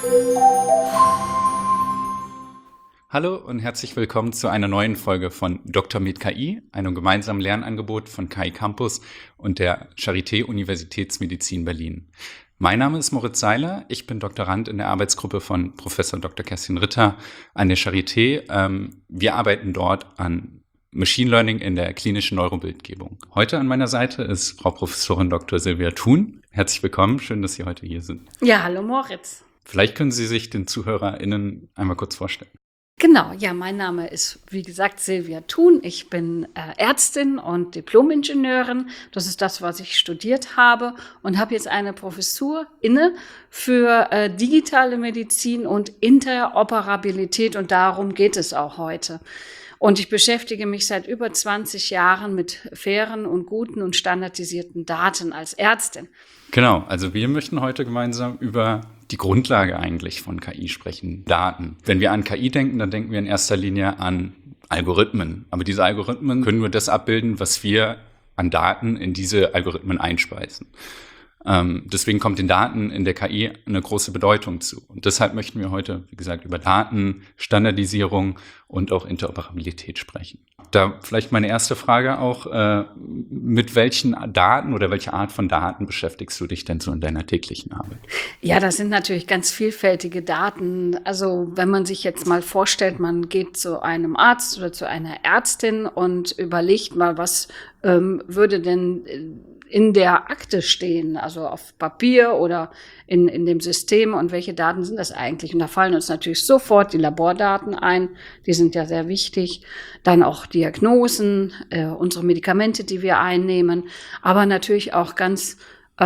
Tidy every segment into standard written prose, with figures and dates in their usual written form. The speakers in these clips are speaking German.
Hallo und herzlich willkommen zu einer neuen Folge von Dr. Med KI, einem gemeinsamen Lernangebot von KI Campus und der Charité Universitätsmedizin Berlin. Mein Name ist Moritz Seiler, ich bin Doktorand in der Arbeitsgruppe von Professor Dr. Kerstin Ritter an der Charité. Wir arbeiten dort an Machine Learning in der klinischen Neurobildgebung. Heute an meiner Seite ist Frau Professorin Dr. Silvia Thun. Herzlich willkommen, schön, dass Sie heute hier sind. Ja, hallo Moritz. Vielleicht können Sie sich den ZuhörerInnen einmal kurz vorstellen. Genau, ja, mein Name ist, wie gesagt, Silvia Thun. Ich bin Ärztin und Diplom-Ingenieurin. Das ist das, was ich studiert habe und habe jetzt eine Professur inne für digitale Medizin und Interoperabilität und darum geht es auch heute. Und ich beschäftige mich seit über 20 Jahren mit fairen und guten und standardisierten Daten als Ärztin. Genau, also wir möchten heute gemeinsam über die Grundlage eigentlich von KI sprechen, Daten. Wenn wir an KI denken, dann denken wir in erster Linie an Algorithmen. Aber diese Algorithmen können nur das abbilden, was wir an Daten in diese Algorithmen einspeisen. Deswegen kommt den Daten in der KI eine große Bedeutung zu. Und deshalb möchten wir heute, wie gesagt, über Daten, Standardisierung und auch Interoperabilität sprechen. Da vielleicht meine erste Frage auch, mit welchen Daten oder welche Art von Daten beschäftigst du dich denn so in deiner täglichen Arbeit? Ja, das sind natürlich ganz vielfältige Daten. Also wenn man sich jetzt mal vorstellt, man geht zu einem Arzt oder zu einer Ärztin und überlegt mal, was würde denn in der Akte stehen, also auf Papier oder in dem System und welche Daten sind das eigentlich? Und da fallen uns natürlich sofort die Labordaten ein, die sind ja sehr wichtig, dann auch Diagnosen, unsere Medikamente, die wir einnehmen, aber natürlich auch ganz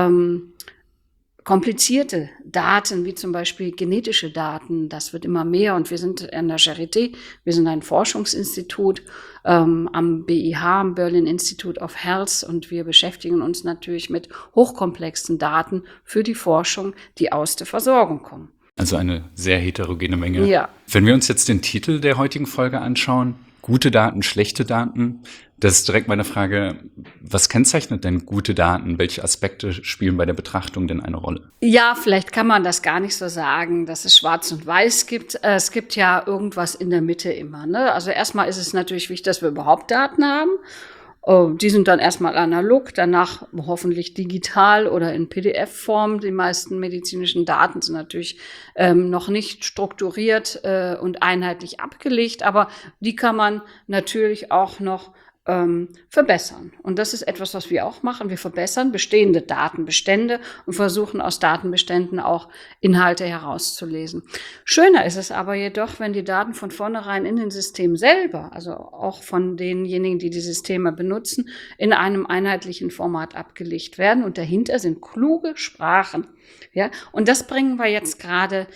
komplizierte Daten, wie zum Beispiel genetische Daten, das wird immer mehr und wir sind an der Charité, wir sind ein Forschungsinstitut am BIH, am Berlin Institute of Health und wir beschäftigen uns natürlich mit hochkomplexen Daten für die Forschung, die aus der Versorgung kommen. Also eine sehr heterogene Menge. Ja. Wenn wir uns jetzt den Titel der heutigen Folge anschauen, gute Daten, schlechte Daten, das ist direkt meine Frage, was kennzeichnet denn gute Daten? Welche Aspekte spielen bei der Betrachtung denn eine Rolle? Ja, vielleicht kann man das gar nicht so sagen, dass es schwarz und weiß gibt. Es gibt ja irgendwas in der Mitte immer, ne? Also erstmal ist es natürlich wichtig, dass wir überhaupt Daten haben. Die sind dann erstmal analog, danach hoffentlich digital oder in PDF-Form. Die meisten medizinischen Daten sind natürlich noch nicht strukturiert und einheitlich abgelegt, aber die kann man natürlich auch noch verbessern. Und das ist etwas, was wir auch machen. Wir verbessern bestehende Datenbestände und versuchen aus Datenbeständen auch Inhalte herauszulesen. Schöner ist es aber jedoch, wenn die Daten von vornherein in den Systemen selber, also auch von denjenigen, die die Systeme benutzen, in einem einheitlichen Format abgelegt werden. Und dahinter sind kluge Sprachen. Ja? Und das bringen wir jetzt gerade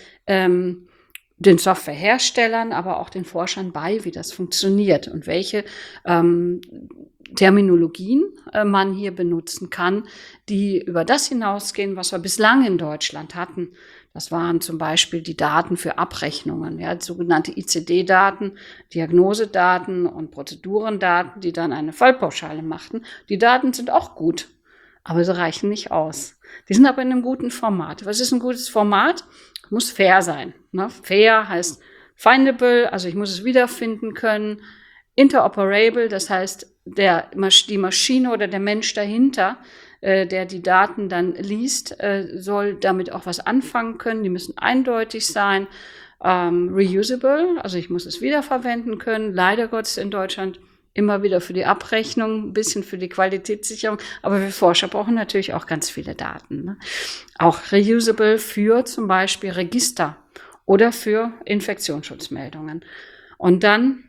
den Softwareherstellern, aber auch den Forschern bei, wie das funktioniert und welche Terminologien man hier benutzen kann, die über das hinausgehen, was wir bislang in Deutschland hatten. Das waren zum Beispiel die Daten für Abrechnungen, ja, sogenannte ICD-Daten, Diagnosedaten und Prozedurendaten, die dann eine Fallpauschale machten. Die Daten sind auch gut, aber sie reichen nicht aus. Die sind aber in einem guten Format. Was ist ein gutes Format? Muss fair sein. Ne? Fair heißt findable, also ich muss es wiederfinden können. Interoperable, das heißt, die Maschine oder der Mensch dahinter, der die Daten dann liest, soll damit auch was anfangen können. Die müssen eindeutig sein. Reusable, also ich muss es wiederverwenden können. Leider Gottes in Deutschland immer wieder für die Abrechnung, ein bisschen für die Qualitätssicherung. Aber wir Forscher brauchen natürlich auch ganz viele Daten. Ne? Auch reusable für zum Beispiel Register oder für Infektionsschutzmeldungen. Und dann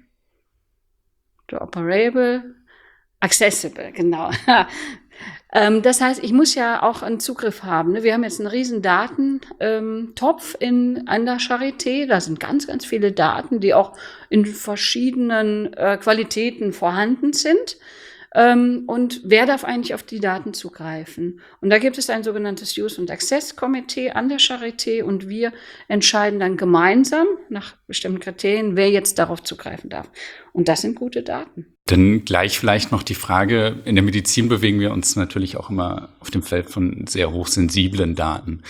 operable, accessible, genau. Das heißt, ich muss ja auch einen Zugriff haben. Ne? Wir haben jetzt einen riesen Datentopf an der Charité. Da sind ganz, ganz viele Daten, die auch in verschiedenen Qualitäten vorhanden sind. Und wer darf eigentlich auf die Daten zugreifen? Und da gibt es ein sogenanntes Use- und Access-Komitee an der Charité und wir entscheiden dann gemeinsam nach bestimmten Kriterien, wer jetzt darauf zugreifen darf. Und das sind gute Daten. Dann gleich vielleicht noch die Frage, in der Medizin bewegen wir uns natürlich auch immer auf dem Feld von sehr hochsensiblen Daten.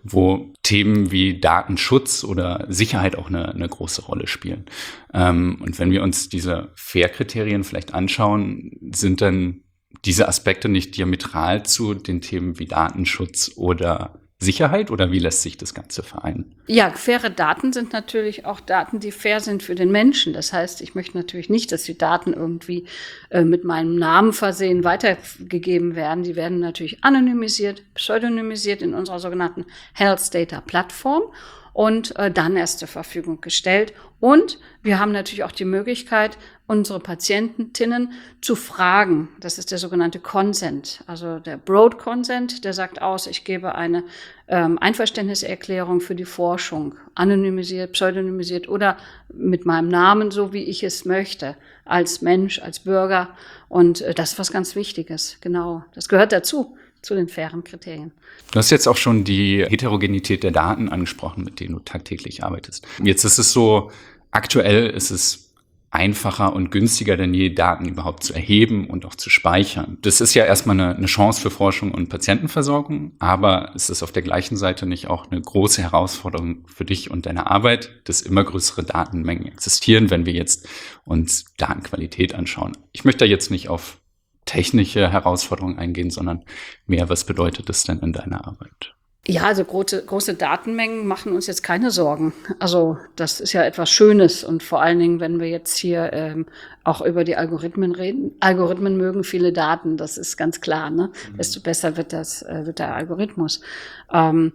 wo Themen wie Datenschutz oder Sicherheit auch eine große Rolle spielen. Und wenn wir uns diese FAIR-Kriterien vielleicht anschauen, sind dann diese Aspekte nicht diametral zu den Themen wie Datenschutz oder Sicherheit, oder wie lässt sich das Ganze vereinen? Ja, faire Daten sind natürlich auch Daten, die fair sind für den Menschen. Das heißt, ich möchte natürlich nicht, dass die Daten irgendwie mit meinem Namen versehen weitergegeben werden. Die werden natürlich anonymisiert, pseudonymisiert in unserer sogenannten Health Data Plattform und dann erst zur Verfügung gestellt. Und wir haben natürlich auch die Möglichkeit, unsere Patientinnen zu fragen. Das ist der sogenannte Consent, also der Broad Consent, der sagt aus, ich gebe eine Einverständniserklärung für die Forschung, anonymisiert, pseudonymisiert oder mit meinem Namen, so wie ich es möchte, als Mensch, als Bürger. Und das ist was ganz Wichtiges, genau. Das gehört dazu, zu den fairen Kriterien. Du hast jetzt auch schon die Heterogenität der Daten angesprochen, mit denen du tagtäglich arbeitest. Jetzt ist es so, aktuell ist es einfacher und günstiger denn je, Daten überhaupt zu erheben und auch zu speichern. Das ist ja erstmal eine Chance für Forschung und Patientenversorgung, aber es ist auf der gleichen Seite nicht auch eine große Herausforderung für dich und deine Arbeit, dass immer größere Datenmengen existieren, wenn wir jetzt uns Datenqualität anschauen. Ich möchte da jetzt nicht auf technische Herausforderungen eingehen, sondern mehr, was bedeutet das denn in deiner Arbeit? Ja, also große Datenmengen machen uns jetzt keine Sorgen. Also das ist ja etwas Schönes und vor allen Dingen, wenn wir jetzt hier auch über die Algorithmen reden. Algorithmen mögen viele Daten, das ist ganz klar, ne? Desto besser wird der Algorithmus. Eine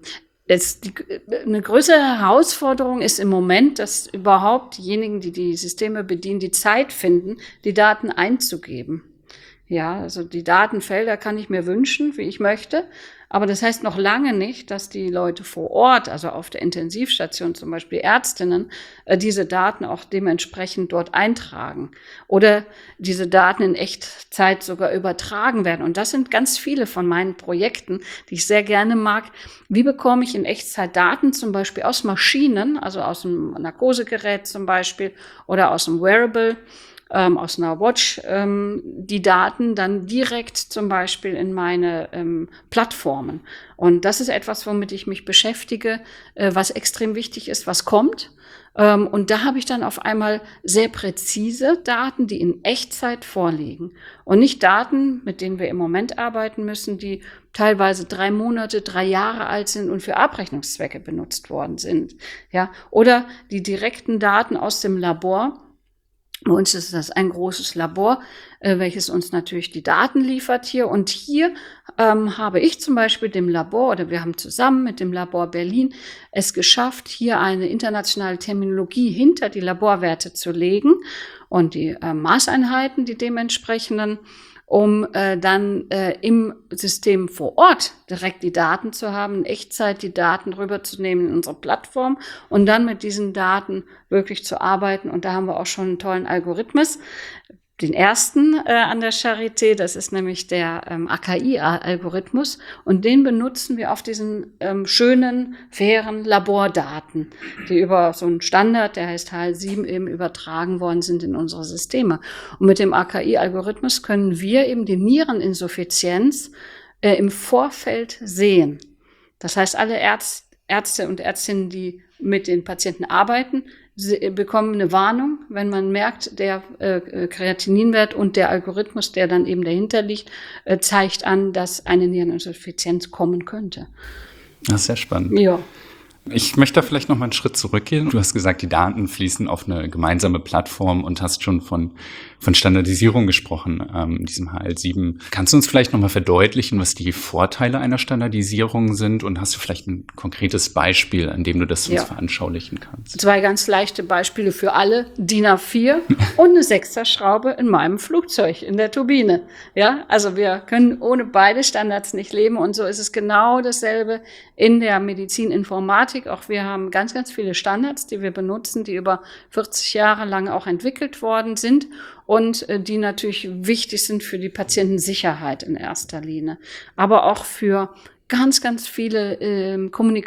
größere Herausforderung ist im Moment, dass überhaupt diejenigen, die die Systeme bedienen, die Zeit finden, die Daten einzugeben. Ja, also die Datenfelder kann ich mir wünschen, wie ich möchte. Aber das heißt noch lange nicht, dass die Leute vor Ort, also auf der Intensivstation zum Beispiel Ärztinnen, diese Daten auch dementsprechend dort eintragen oder diese Daten in Echtzeit sogar übertragen werden. Und das sind ganz viele von meinen Projekten, die ich sehr gerne mag. Wie bekomme ich in Echtzeit Daten zum Beispiel aus Maschinen, also aus einem Narkosegerät zum Beispiel oder aus einem Wearable, aus einer Watch, die Daten dann direkt zum Beispiel in meine Plattformen. Und das ist etwas, womit ich mich beschäftige, was extrem wichtig ist, was kommt. Und da habe ich dann auf einmal sehr präzise Daten, die in Echtzeit vorliegen. Und nicht Daten, mit denen wir im Moment arbeiten müssen, die teilweise 3 Monate, 3 Jahre alt sind und für Abrechnungszwecke benutzt worden sind. Ja, oder die direkten Daten aus dem Labor. Bei uns ist das ein großes Labor, welches uns natürlich die Daten liefert hier. Und hier habe ich zum Beispiel dem Labor, oder wir haben zusammen mit dem Labor Berlin es geschafft, hier eine internationale Terminologie hinter die Laborwerte zu legen und die Maßeinheiten, die dementsprechenden, um dann im System vor Ort direkt die Daten zu haben, in Echtzeit die Daten rüberzunehmen in unsere Plattform und dann mit diesen Daten wirklich zu arbeiten. Und da haben wir auch schon einen tollen Algorithmus. Den ersten an der Charité, das ist nämlich der AKI-Algorithmus und den benutzen wir auf diesen schönen, fairen Labordaten, die über so einen Standard, der heißt HL7, eben übertragen worden sind in unsere Systeme. Und mit dem AKI-Algorithmus können wir eben die Niereninsuffizienz im Vorfeld sehen. Das heißt, alle Ärzte und Ärztinnen, die mit den Patienten arbeiten, bekommen eine Warnung, wenn man merkt, der Kreatininwert und der Algorithmus, der dann eben dahinter liegt, zeigt an, dass eine Niereninsuffizienz kommen könnte. Das ist sehr spannend. Ja. Ich möchte da vielleicht noch mal einen Schritt zurückgehen. Du hast gesagt, die Daten fließen auf eine gemeinsame Plattform und hast schon von Standardisierung gesprochen, diesem HL7. Kannst du uns vielleicht noch mal verdeutlichen, was die Vorteile einer Standardisierung sind? Und hast du vielleicht ein konkretes Beispiel, an dem du das uns veranschaulichen kannst? 2 ganz leichte Beispiele für alle. DIN A4 und eine 6er Schraube in meinem Flugzeug, in der Turbine. Ja, also wir können ohne beide Standards nicht leben. Und so ist es genau dasselbe in der Medizininformatik. Auch wir haben ganz, ganz viele Standards, die wir benutzen, die über 40 Jahre lang auch entwickelt worden sind und die natürlich wichtig sind für die Patientensicherheit in erster Linie, aber auch für ganz, ganz viele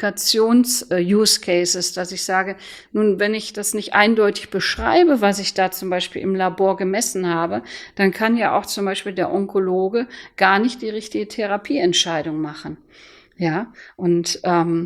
Kommunikations-Use-Cases, dass ich sage, nun, wenn ich das nicht eindeutig beschreibe, was ich da zum Beispiel im Labor gemessen habe, dann kann ja auch zum Beispiel der Onkologe gar nicht die richtige Therapieentscheidung machen. Ja, und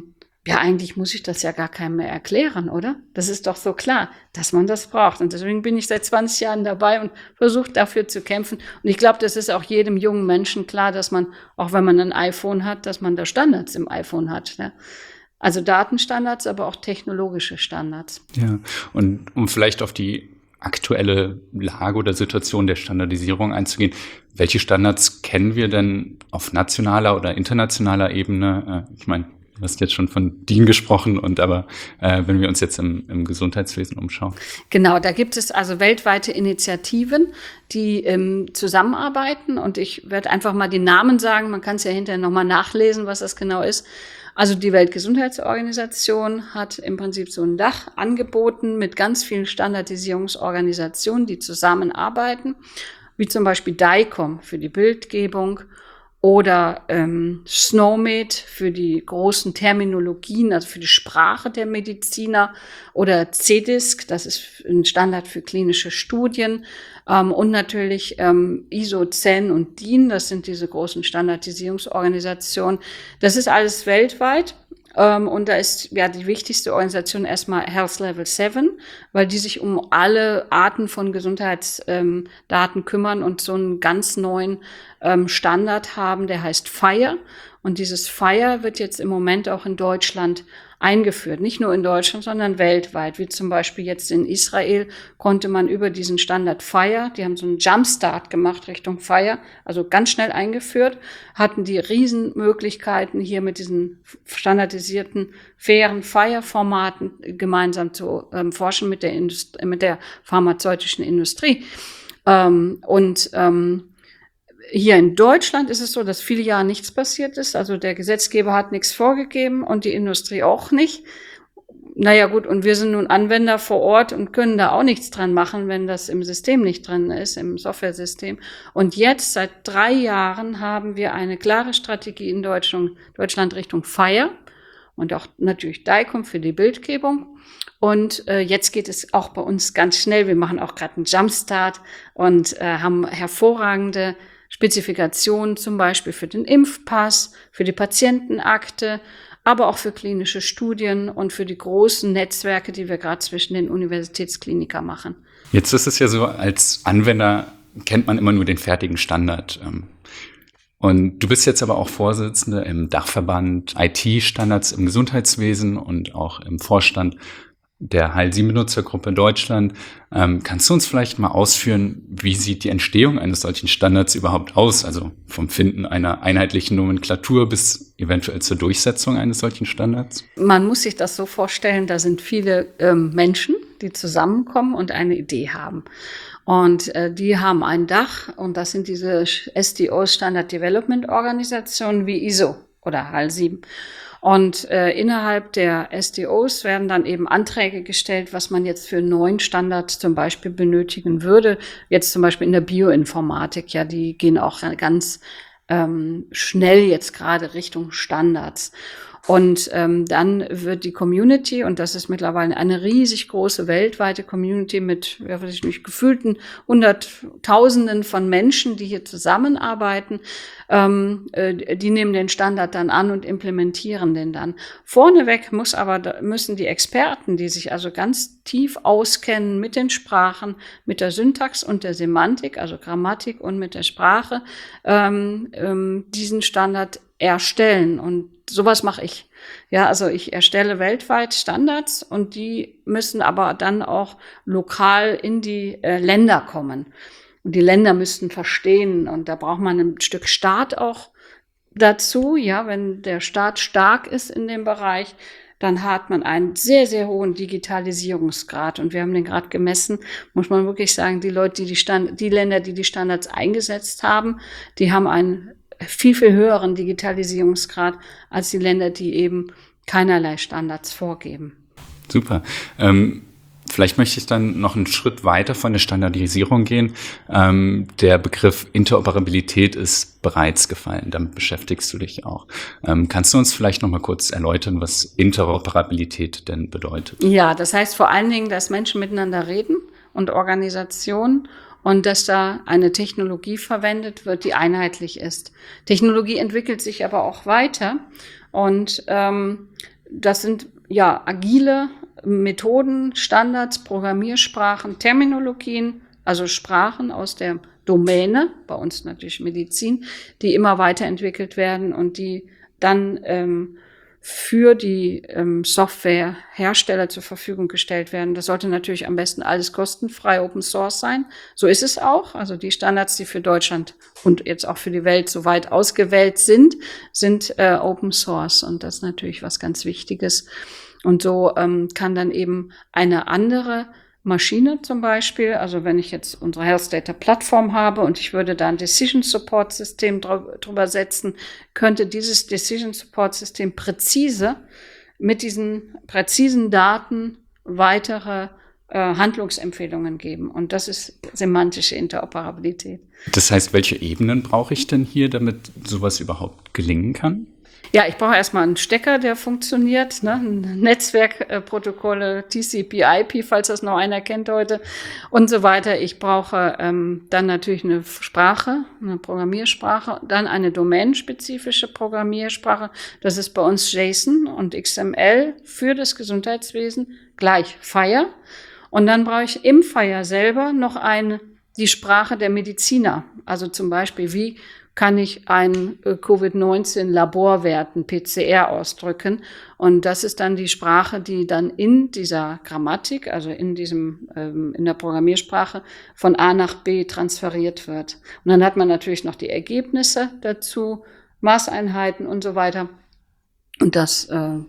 Ja, eigentlich muss ich das ja gar keinem mehr erklären, oder? Das ist doch so klar, dass man das braucht. Und deswegen bin ich seit 20 Jahren dabei und versuche dafür zu kämpfen. Und ich glaube, das ist auch jedem jungen Menschen klar, dass man, auch wenn man ein iPhone hat, dass man da Standards im iPhone hat. Ne? Also Datenstandards, aber auch technologische Standards. Ja, und um vielleicht auf die aktuelle Lage oder Situation der Standardisierung einzugehen, welche Standards kennen wir denn auf nationaler oder internationaler Ebene? Ich meine, du hast jetzt schon von DIN gesprochen, aber wenn wir uns jetzt im Gesundheitswesen umschauen. Genau, da gibt es also weltweite Initiativen, die zusammenarbeiten. Und ich werde einfach mal die Namen sagen. Man kann es ja hinterher nochmal nachlesen, was das genau ist. Also die Weltgesundheitsorganisation hat im Prinzip so ein Dach angeboten mit ganz vielen Standardisierungsorganisationen, die zusammenarbeiten, wie zum Beispiel DICOM für die Bildgebung oder SNOMED für die großen Terminologien, also für die Sprache der Mediziner, oder CDISC, das ist ein Standard für klinische Studien, und natürlich ISO, CEN und DIN, das sind diese großen Standardisierungsorganisationen. Das ist alles weltweit. Und da ist ja die wichtigste Organisation erstmal Health Level 7, weil die sich um alle Arten von Gesundheitsdaten kümmern und so einen ganz neuen Standard haben, der heißt FHIR. Und dieses FHIR wird jetzt im Moment auch in Deutschland eingeführt. Nicht nur in Deutschland, sondern weltweit. Wie zum Beispiel jetzt in Israel konnte man über diesen Standard FHIR, die haben so einen Jumpstart gemacht Richtung FHIR, also ganz schnell eingeführt, hatten die Riesenmöglichkeiten, hier mit diesen standardisierten, fairen FHIR-Formaten gemeinsam zu forschen mit der pharmazeutischen Industrie. Hier in Deutschland ist es so, dass viele Jahre nichts passiert ist. Also der Gesetzgeber hat nichts vorgegeben und die Industrie auch nicht. Naja gut, und wir sind nun Anwender vor Ort und können da auch nichts dran machen, wenn das im System nicht drin ist, im Softwaresystem. Und jetzt, seit 3 Jahren, haben wir eine klare Strategie in Deutschland Richtung FHIR und auch natürlich DICOM für die Bildgebung. Und jetzt geht es auch bei uns ganz schnell. Wir machen auch gerade einen Jumpstart und haben hervorragende Spezifikationen, zum Beispiel für den Impfpass, für die Patientenakte, aber auch für klinische Studien und für die großen Netzwerke, die wir gerade zwischen den Universitätsklinikern machen. Jetzt ist es ja so, als Anwender kennt man immer nur den fertigen Standard. Und du bist jetzt aber auch Vorsitzende im Dachverband IT-Standards im Gesundheitswesen und auch im Vorstand der HAL7-Benutzergruppe Deutschland. Kannst du uns vielleicht mal ausführen, wie sieht die Entstehung eines solchen Standards überhaupt aus? Also vom Finden einer einheitlichen Nomenklatur bis eventuell zur Durchsetzung eines solchen Standards? Man muss sich das so vorstellen, da sind viele Menschen, die zusammenkommen und eine Idee haben. Und die haben ein Dach und das sind diese SDOs, Standard Development Organisationen wie ISO oder HAL7. Und innerhalb der SDOs werden dann eben Anträge gestellt, was man jetzt für einen neuen Standard zum Beispiel benötigen würde. Jetzt zum Beispiel in der Bioinformatik, ja, die gehen auch ganz schnell jetzt gerade Richtung Standards. Und dann wird die Community, und das ist mittlerweile eine riesig große weltweite Community mit gefühlten Hunderttausenden von Menschen, die hier zusammenarbeiten, die nehmen den Standard dann an und implementieren den dann. Vorneweg müssen die Experten, die sich also ganz tief auskennen mit den Sprachen, mit der Syntax und der Semantik, also Grammatik und mit der Sprache, diesen Standard erstellen. Und sowas mache ich. Ja, also ich erstelle weltweit Standards und die müssen aber dann auch lokal in die Länder kommen. Und die Länder müssten verstehen und da braucht man ein Stück Staat auch dazu. Ja, wenn der Staat stark ist in dem Bereich, dann hat man einen sehr, sehr hohen Digitalisierungsgrad. Und wir haben den gerade gemessen, muss man wirklich sagen, die Leute, die Länder, die die Standards eingesetzt haben, die haben einen viel, viel höheren Digitalisierungsgrad als die Länder, die eben keinerlei Standards vorgeben. Super. Vielleicht möchte ich dann noch einen Schritt weiter von der Standardisierung gehen. Der Begriff Interoperabilität ist bereits gefallen. Damit beschäftigst du dich auch. Kannst du uns vielleicht noch mal kurz erläutern, was Interoperabilität denn bedeutet? Ja, das heißt vor allen Dingen, dass Menschen miteinander reden und Organisationen und dass da eine Technologie verwendet wird, die einheitlich ist. Technologie entwickelt sich aber auch weiter und das sind ja agile Methoden, Standards, Programmiersprachen, Terminologien, also Sprachen aus der Domäne, bei uns natürlich Medizin, die immer weiterentwickelt werden und die dann für die Softwarehersteller zur Verfügung gestellt werden. Das sollte natürlich am besten alles kostenfrei Open Source sein. So ist es auch. Also die Standards, die für Deutschland und jetzt auch für die Welt so weit ausgewählt sind Open Source. Und das ist natürlich was ganz Wichtiges. Und so kann dann eben eine andere Maschine zum Beispiel, also wenn ich jetzt unsere Health Data Plattform habe und ich würde da ein Decision Support System drüber setzen, könnte dieses Decision Support System präzise mit diesen präzisen Daten weitere Handlungsempfehlungen geben. Und das ist semantische Interoperabilität. Das heißt, welche Ebenen brauche ich denn hier, damit sowas überhaupt gelingen kann? Ja, ich brauche erstmal einen Stecker, der funktioniert, ne? Netzwerkprotokolle, TCP/IP, falls das noch einer kennt heute und so weiter. Ich brauche dann natürlich eine Sprache, eine Programmiersprache, dann eine domänenspezifische Programmiersprache. Das ist bei uns JSON und XML für das Gesundheitswesen gleich FHIR. Und dann brauche ich im FHIR selber noch die Sprache der Mediziner. Also zum Beispiel, wie kann ich einen Covid-19-Laborwerten, PCR ausdrücken. Und das ist dann die Sprache, die dann in dieser Grammatik, also in der Programmiersprache von A nach B transferiert wird. Und dann hat man natürlich noch die Ergebnisse dazu, Maßeinheiten und so weiter. Und das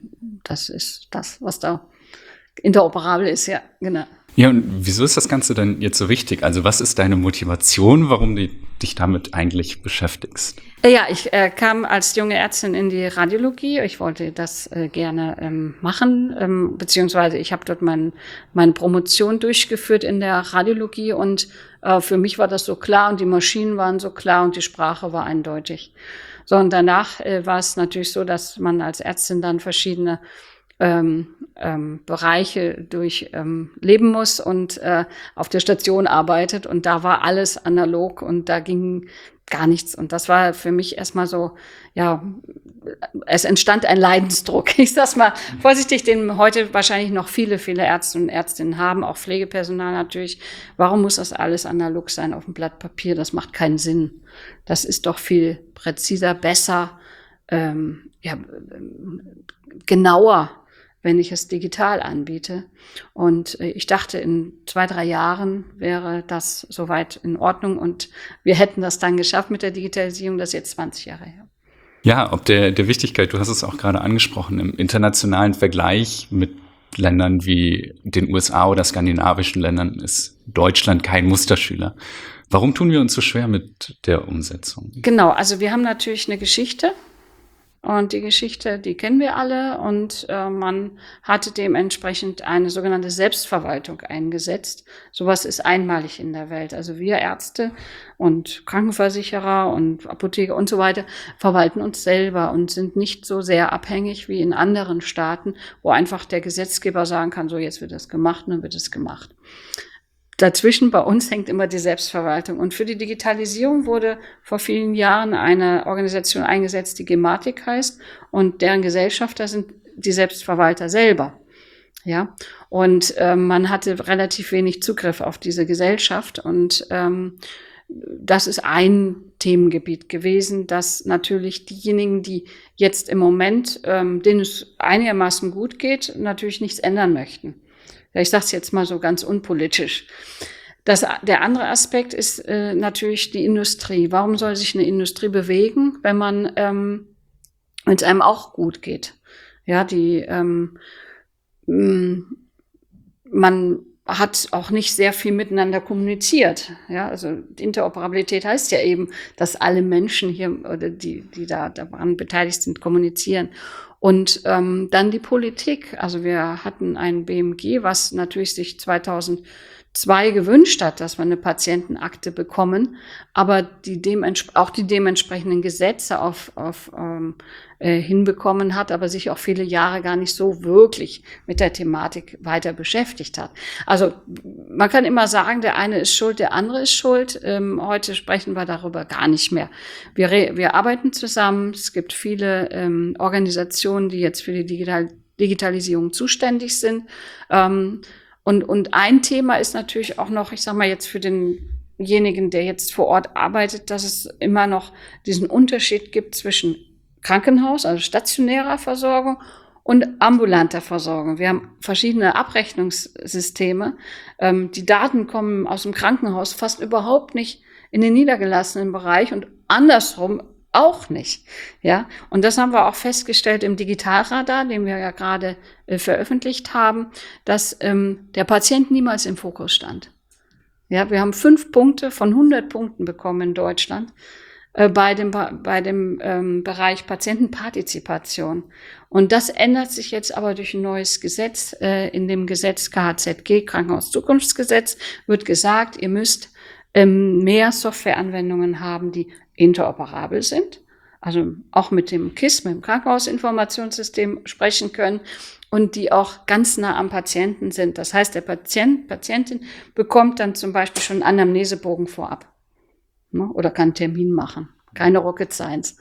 ist das, was da interoperabel ist, ja, genau. Ja, und wieso ist das Ganze denn jetzt so wichtig? Also was ist deine Motivation, warum du dich damit eigentlich beschäftigst? Ja, ich kam als junge Ärztin in die Radiologie. Ich wollte das gerne machen, beziehungsweise ich habe dort meine Promotion durchgeführt in der Radiologie und für mich war das so klar und die Maschinen waren so klar und die Sprache war eindeutig. So, und danach war es natürlich so, dass man als Ärztin dann verschiedene Bereiche durchleben muss und auf der Station arbeitet und da war alles analog und da ging gar nichts und das war für mich erstmal so, ja, es entstand ein Leidensdruck. Ich sag's mal vorsichtig, den heute wahrscheinlich noch viele Ärzte und Ärztinnen haben, auch Pflegepersonal natürlich. Warum muss das alles analog sein auf dem Blatt Papier? Das macht keinen Sinn. Das ist doch viel präziser, besser, genauer, wenn ich es digital anbiete. Und ich dachte, in 2-3 Jahren wäre das soweit in Ordnung und wir hätten das dann geschafft mit der Digitalisierung, das ist jetzt 20 Jahre her. Ja, ob der Wichtigkeit, du hast es auch gerade angesprochen, im internationalen Vergleich mit Ländern wie den USA oder skandinavischen Ländern ist Deutschland kein Musterschüler. Warum tun wir uns so schwer mit der Umsetzung? Genau, also wir haben natürlich eine Geschichte. Und die Geschichte, die kennen wir alle und man hatte dementsprechend eine sogenannte Selbstverwaltung eingesetzt. Sowas ist einmalig in der Welt. Also wir Ärzte und Krankenversicherer und Apotheker und so weiter verwalten uns selber und sind nicht so sehr abhängig wie in anderen Staaten, wo einfach der Gesetzgeber sagen kann, so jetzt wird das gemacht und dann wird es gemacht. Dazwischen bei uns hängt immer die Selbstverwaltung. Und für die Digitalisierung wurde vor vielen Jahren eine Organisation eingesetzt, die Gematik heißt. Und deren Gesellschafter sind die Selbstverwalter selber. Ja, und man hatte relativ wenig Zugriff auf diese Gesellschaft. Und das ist ein Themengebiet gewesen, dass natürlich diejenigen, die jetzt im Moment, denen es einigermaßen gut geht, natürlich nichts ändern möchten. Ja, ich sage es jetzt mal so ganz unpolitisch. Der andere Aspekt ist natürlich die Industrie. Warum soll sich eine Industrie bewegen, wenn es einem auch gut geht? Ja, man hat auch nicht sehr viel miteinander kommuniziert. Ja, also die Interoperabilität heißt ja eben, dass alle Menschen hier oder die daran beteiligt sind, kommunizieren. Und dann die Politik. Also wir hatten ein BMG, was natürlich sich 2002 gewünscht hat, dass wir eine Patientenakte bekommen, aber auch die dementsprechenden Gesetze hinbekommen hat, aber sich auch viele Jahre gar nicht so wirklich mit der Thematik weiter beschäftigt hat. Also man kann immer sagen, der eine ist schuld, der andere ist schuld. Heute sprechen wir darüber gar nicht mehr. Wir arbeiten zusammen. Es gibt viele Organisationen, die jetzt für die Digitalisierung zuständig sind. Und ein Thema ist natürlich auch noch, ich sage mal jetzt für denjenigen, der jetzt vor Ort arbeitet, dass es immer noch diesen Unterschied gibt zwischen Krankenhaus, also stationärer Versorgung, und ambulanter Versorgung. Wir haben verschiedene Abrechnungssysteme. Die Daten kommen aus dem Krankenhaus fast überhaupt nicht in den niedergelassenen Bereich und andersrum auch nicht. Ja, und das haben wir auch festgestellt im Digitalradar, den wir ja gerade veröffentlicht haben, dass der Patient niemals im Fokus stand. Ja, wir haben 5 Punkte von 100 Punkten bekommen in Deutschland bei dem Bereich Patientenpartizipation. Und das ändert sich jetzt aber durch ein neues Gesetz. In dem Gesetz KHZG, Krankenhauszukunftsgesetz, wird gesagt, ihr müsst mehr Softwareanwendungen haben, die interoperabel sind, also auch mit dem KISS, mit dem Krankenhausinformationssystem sprechen können und die auch ganz nah am Patienten sind. Das heißt, der Patientin bekommt dann zum Beispiel schon einen Anamnesebogen vorab, ne, oder kann einen Termin machen. Keine Rocket Science.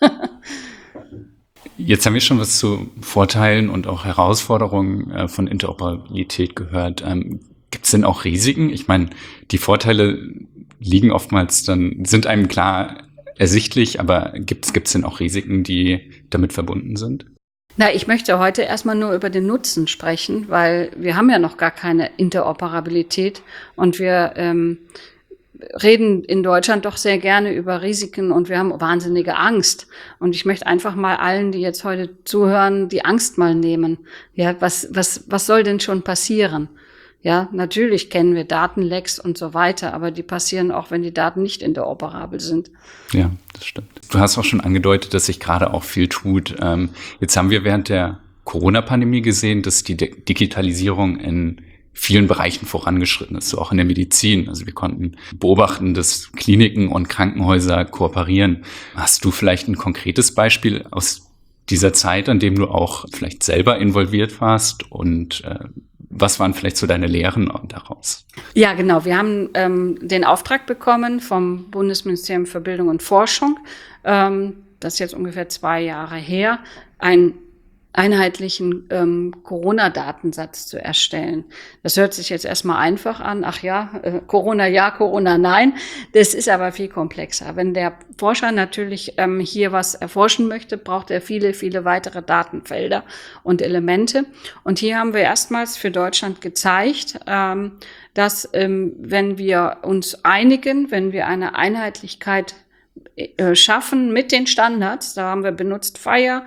Jetzt haben wir schon was zu Vorteilen und auch Herausforderungen von Interoperabilität gehört. Gibt es denn auch Risiken? Ich meine, die Vorteile liegen oftmals sind einem klar ersichtlich, aber gibt's denn auch Risiken, die damit verbunden sind? Na, ich möchte heute erstmal nur über den Nutzen sprechen, weil wir haben ja noch gar keine Interoperabilität und wir reden in Deutschland doch sehr gerne über Risiken und wir haben wahnsinnige Angst. Und ich möchte einfach mal allen, die jetzt heute zuhören, die Angst mal nehmen. Ja, was soll denn schon passieren? Ja, natürlich kennen wir Datenlecks und so weiter, aber die passieren auch, wenn die Daten nicht interoperabel sind. Ja, das stimmt. Du hast auch schon angedeutet, dass sich gerade auch viel tut. Jetzt haben wir während der Corona-Pandemie gesehen, dass die Digitalisierung in vielen Bereichen vorangeschritten ist, so auch in der Medizin. Also wir konnten beobachten, dass Kliniken und Krankenhäuser kooperieren. Hast du vielleicht ein konkretes Beispiel aus dieser Zeit, an dem du auch vielleicht selber involviert warst und was waren vielleicht so deine Lehren daraus? Ja, genau. Wir haben den Auftrag bekommen vom Bundesministerium für Bildung und Forschung, das ist jetzt ungefähr 2 Jahre her, einen einheitlichen Corona-Datensatz zu erstellen. Das hört sich jetzt erstmal einfach an. Ach ja, Corona nein. Das ist aber viel komplexer. Wenn der Forscher natürlich hier was erforschen möchte, braucht er viele, viele weitere Datenfelder und Elemente. Und hier haben wir erstmals für Deutschland gezeigt, dass wenn wir uns einigen, wenn wir eine Einheitlichkeit schaffen mit den Standards, da haben wir benutzt FHIR,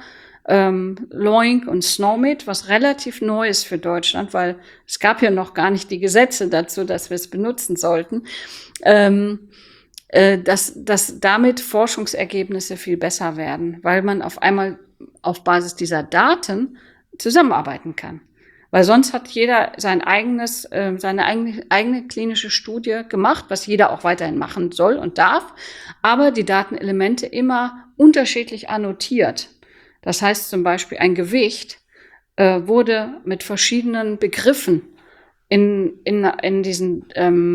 Loink und SNOMED, was relativ neu ist für Deutschland, weil es gab ja noch gar nicht die Gesetze dazu, dass wir es benutzen sollten, dass damit Forschungsergebnisse viel besser werden, weil man auf einmal auf Basis dieser Daten zusammenarbeiten kann. Weil sonst hat jeder seine eigene klinische Studie gemacht, was jeder auch weiterhin machen soll und darf, aber die Datenelemente immer unterschiedlich annotiert. Das heißt zum Beispiel, ein Gewicht wurde mit verschiedenen Begriffen in diesen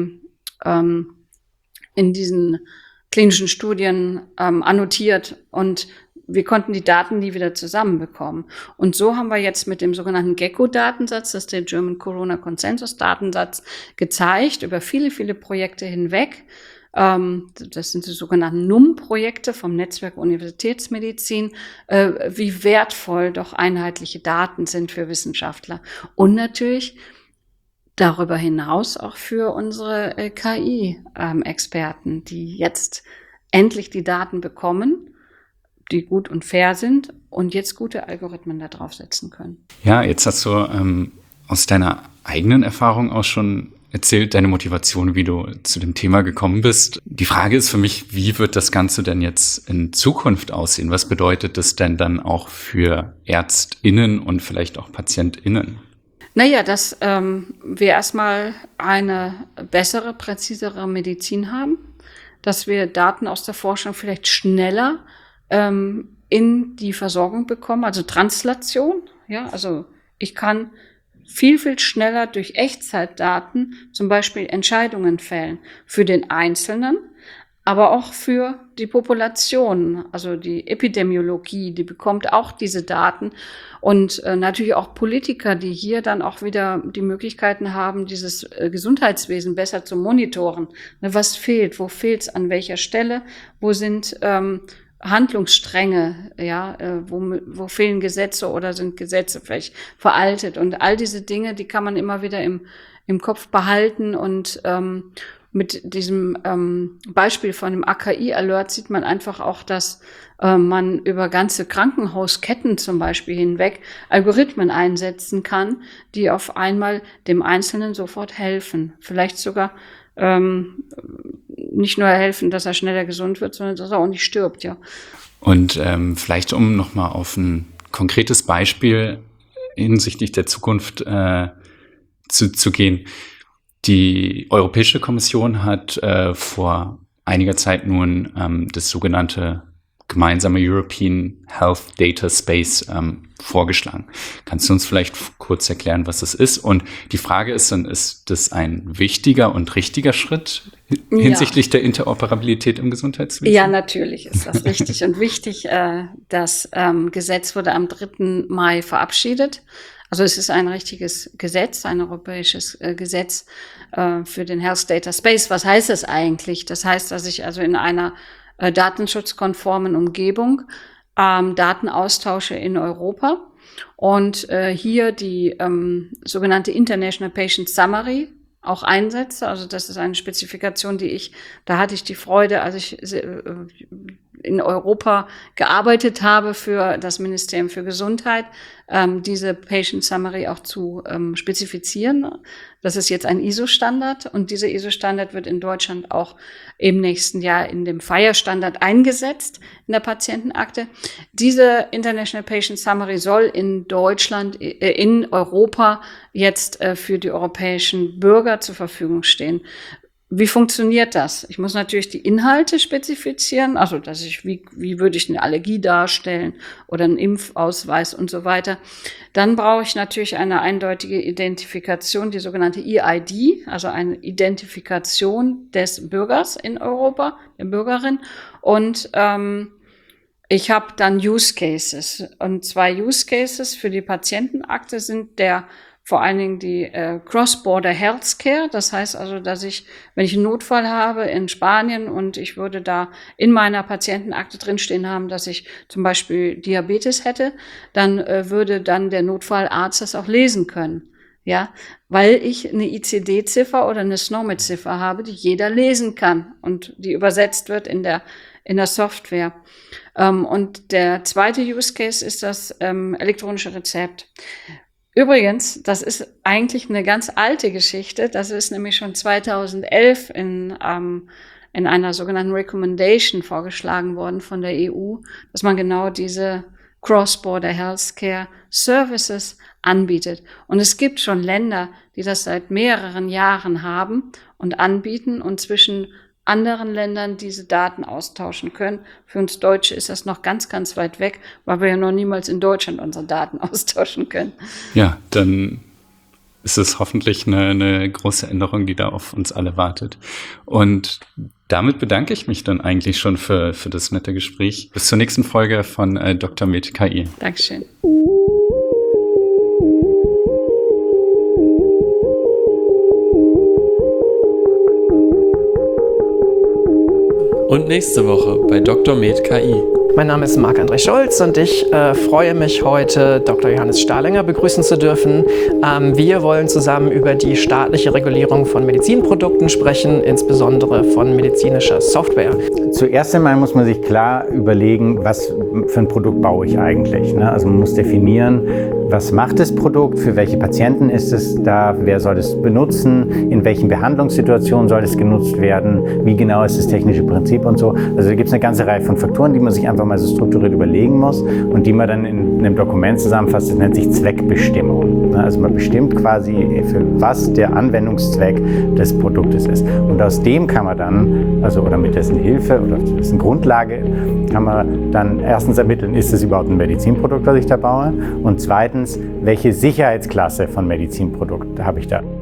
klinischen Studien annotiert und wir konnten die Daten nie wieder zusammenbekommen. Und so haben wir jetzt mit dem sogenannten GECKO-Datensatz, das ist der German Corona Consensus Datensatz, gezeigt, über viele, viele Projekte hinweg. Das sind die sogenannten NUM-Projekte vom Netzwerk Universitätsmedizin, wie wertvoll doch einheitliche Daten sind für Wissenschaftler. Und natürlich darüber hinaus auch für unsere KI-Experten, die jetzt endlich die Daten bekommen, die gut und fair sind und jetzt gute Algorithmen da draufsetzen können. Ja, jetzt hast du aus deiner eigenen Erfahrung auch schon erzählt, deine Motivation, wie du zu dem Thema gekommen bist. Die Frage ist für mich, wie wird das Ganze denn jetzt in Zukunft aussehen? Was bedeutet das denn dann auch für ÄrztInnen und vielleicht auch PatientInnen? Naja, dass wir erstmal eine bessere, präzisere Medizin haben, dass wir Daten aus der Forschung vielleicht schneller in die Versorgung bekommen, also Translation. Ja, also ich kann viel, viel schneller durch Echtzeitdaten zum Beispiel Entscheidungen fällen für den Einzelnen, aber auch für die Population, also die Epidemiologie, die bekommt auch diese Daten und natürlich auch Politiker, die hier dann auch wieder die Möglichkeiten haben, dieses Gesundheitswesen besser zu monitoren. Ne, was fehlt? Wo fehlt's? An welcher Stelle? Wo sind Handlungsstränge? Ja, wo fehlen Gesetze oder sind Gesetze vielleicht veraltet? Und all diese Dinge, die kann man immer wieder im Kopf behalten und mit diesem Beispiel von dem AKI-Alert sieht man einfach auch, dass man über ganze Krankenhausketten zum Beispiel hinweg Algorithmen einsetzen kann, die auf einmal dem Einzelnen sofort helfen. Vielleicht sogar nicht nur helfen, dass er schneller gesund wird, sondern dass er auch nicht stirbt, ja. Und vielleicht, um nochmal auf ein konkretes Beispiel hinsichtlich der Zukunft zu gehen. Die Europäische Kommission hat vor einiger Zeit nun das sogenannte gemeinsame European Health Data Space vorgeschlagen. Kannst du uns vielleicht kurz erklären, was das ist? Und die Frage ist dann, ist das ein wichtiger und richtiger Schritt hinsichtlich der Interoperabilität im Gesundheitswesen? Ja, natürlich ist das richtig und wichtig. Das Gesetz wurde am 3. Mai verabschiedet. Also es ist ein richtiges Gesetz, ein europäisches Gesetz für den Health Data Space. Was heißt das eigentlich? Das heißt, dass ich also in einer datenschutzkonformen Umgebung Daten austausche in Europa und hier die sogenannte International Patient Summary auch einsetze. Also das ist eine Spezifikation, da hatte ich die Freude, als ich in Europa gearbeitet habe für das Ministerium für Gesundheit, diese Patient Summary auch zu spezifizieren. Das ist jetzt ein ISO-Standard und dieser ISO-Standard wird in Deutschland auch im nächsten Jahr in dem FHIR-Standard eingesetzt in der Patientenakte. Diese International Patient Summary soll in Deutschland, in Europa jetzt für die europäischen Bürger zur Verfügung stehen. Wie funktioniert das? Ich muss natürlich die Inhalte spezifizieren, also wie würde ich eine Allergie darstellen oder einen Impfausweis und so weiter. Dann brauche ich natürlich eine eindeutige Identifikation, die sogenannte EID, also eine Identifikation des Bürgers in Europa, der Bürgerin. Und ich habe dann Use Cases. Und 2 Use Cases für die Patientenakte sind vor allen Dingen die Cross-Border Healthcare. Das heißt also, dass wenn ich einen Notfall habe in Spanien und ich würde da in meiner Patientenakte drinstehen haben, dass ich zum Beispiel Diabetes hätte, dann würde dann der Notfallarzt das auch lesen können. Ja, weil ich eine ICD-Ziffer oder eine SNOMED-Ziffer habe, die jeder lesen kann und die übersetzt wird in der Software. Und der zweite Use Case ist das elektronische Rezept. Übrigens, das ist eigentlich eine ganz alte Geschichte. Das ist nämlich schon 2011 in einer sogenannten Recommendation vorgeschlagen worden von der EU, dass man genau diese Cross-Border Healthcare Services anbietet. Und es gibt schon Länder, die das seit mehreren Jahren haben und anbieten und zwischen anderen Ländern diese Daten austauschen können. Für uns Deutsche ist das noch ganz, ganz weit weg, weil wir ja noch niemals in Deutschland unsere Daten austauschen können. Ja, dann ist es hoffentlich eine große Änderung, die da auf uns alle wartet. Und damit bedanke ich mich dann eigentlich schon für das nette Gespräch. Bis zur nächsten Folge von Dr. Med KI. Dankeschön. Und nächste Woche bei Dr. Med KI. Mein Name ist Marc-André Scholz und ich freue mich heute, Dr. Johannes Stahlinger begrüßen zu dürfen. Wir wollen zusammen über die staatliche Regulierung von Medizinprodukten sprechen, insbesondere von medizinischer Software. Zuerst einmal muss man sich klar überlegen, was für ein Produkt baue ich eigentlich. Also man muss definieren, was macht das Produkt, für welche Patienten ist es da, wer soll es benutzen, in welchen Behandlungssituationen soll es genutzt werden, wie genau ist das technische Prinzip und so. Also da gibt es eine ganze Reihe von Faktoren, die man sich einfach mal so strukturiert überlegen muss und die man dann in einem Dokument zusammenfasst. Das nennt sich Zweckbestimmung. Also man bestimmt quasi, für was der Anwendungszweck des Produktes ist. Und aus dem kann man dann, oder mit dessen Hilfe oder dessen Grundlage, kann man dann erstens ermitteln, ist es überhaupt ein Medizinprodukt, was ich da baue? Und zweitens, welche Sicherheitsklasse von Medizinprodukt habe ich da?